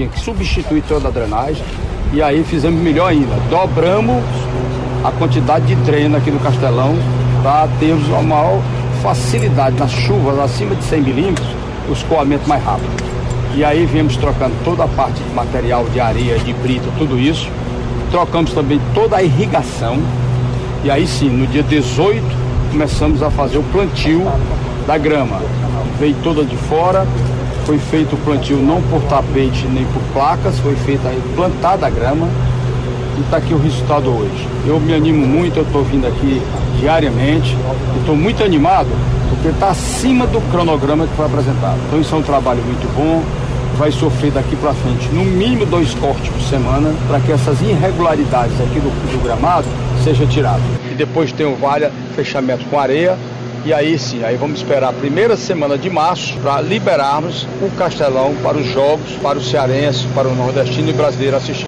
tinha que substituir toda a drenagem. E aí fizemos melhor ainda, dobramos a quantidade de dreno aqui no Castelão para termos uma maior facilidade nas chuvas acima de 100 milímetros, o escoamento mais rápido. E aí viemos trocando toda a parte de material, de areia, de brita, tudo isso. Trocamos também toda a irrigação. E aí sim, no dia 18, começamos a fazer o plantio da grama. Veio toda de fora, foi feito o plantio não por tapete nem por placas, foi feita aí plantada a grama e está aqui o resultado hoje. Eu me animo muito, eu estou vindo aqui diariamente, estou muito animado porque está acima do cronograma que foi apresentado. Então isso é um trabalho muito bom, vai sofrer daqui para frente no mínimo 2 cortes por semana para que essas irregularidades aqui do gramado sejam tiradas. E depois tem o valha, fechamento com areia. E aí sim, aí vamos esperar a primeira semana de março para liberarmos o Castelão para os jogos, para o cearense, para o nordestino e brasileiro assistir.